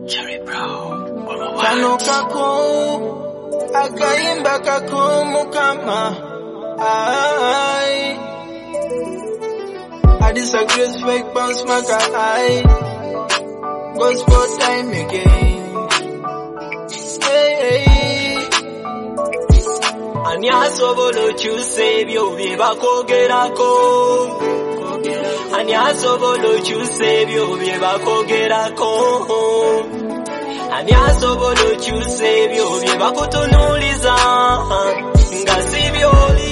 Kano kako akaimba kako mukama ai I disagree fake bounce maka ai gospel time again hey Anyasobolo chuse byo bibakogerako Anyasobolo chuse byo bibakogerako Anyasobolo chuse byo bibakutunuliza nga sibyoli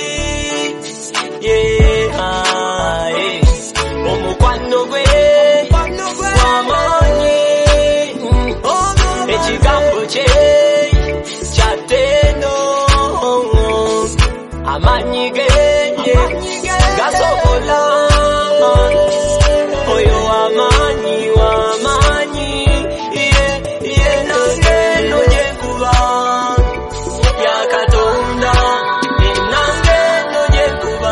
omukwano gwe wamanyi ekigambo kye kyateno amanyi ge gasobola oyo wamanyi nange noje kuba yakatonda nange noje kuba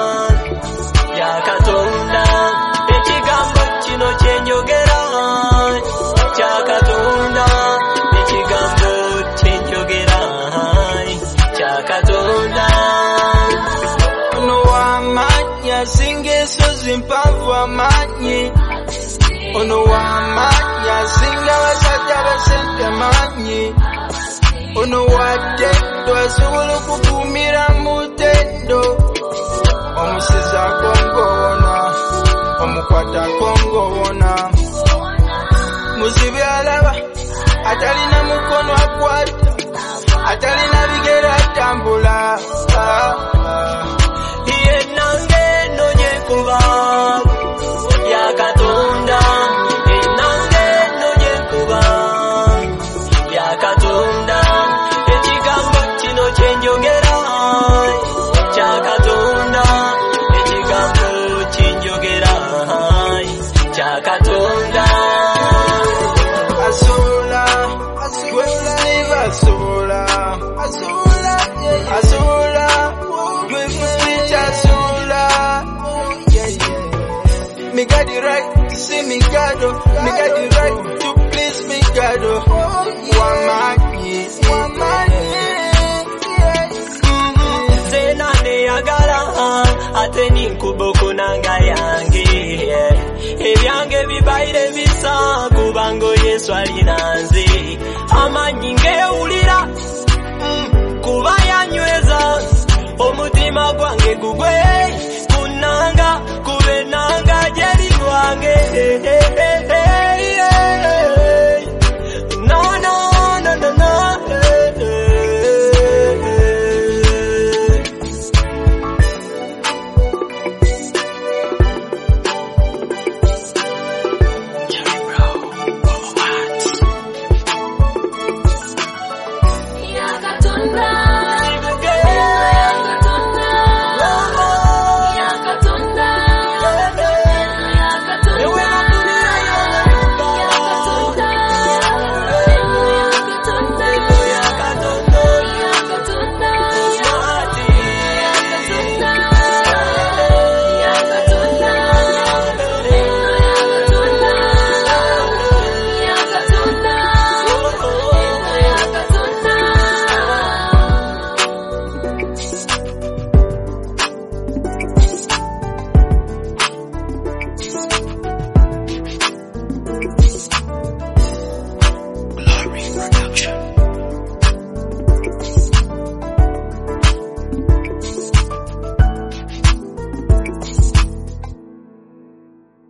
yakatonda ekigambo kino kyenjogera kyakatonda ekigambo kyenjogera kyakatonda ono wamanyi asinga esozi mpanvu amanyi ono wamanyi asinga abasajja basente manyi ono wadendo asobola okukuumira mu ttendo omusiza akongowona omukwata akongowona muzibi alaba atalina mukono akwata atalina bigere atambula nange noje kuba yakatonda nange noje kuba yakatonda ekigambo kino kyenjogera kyakatonda ekigambo kyenjogera kyakatonda asobola gwefuniva asobola gwefuniva asobola me got the right to see me God, me got the right to please me God. Wamanyi senane yagala ate ninkuboko nanga yange ebyange bibaire bisa kubango Yesu alinanze amanyi ngewulira kuba yanyweza omutima gwange gugwe kunanga kube nanga jeri lwange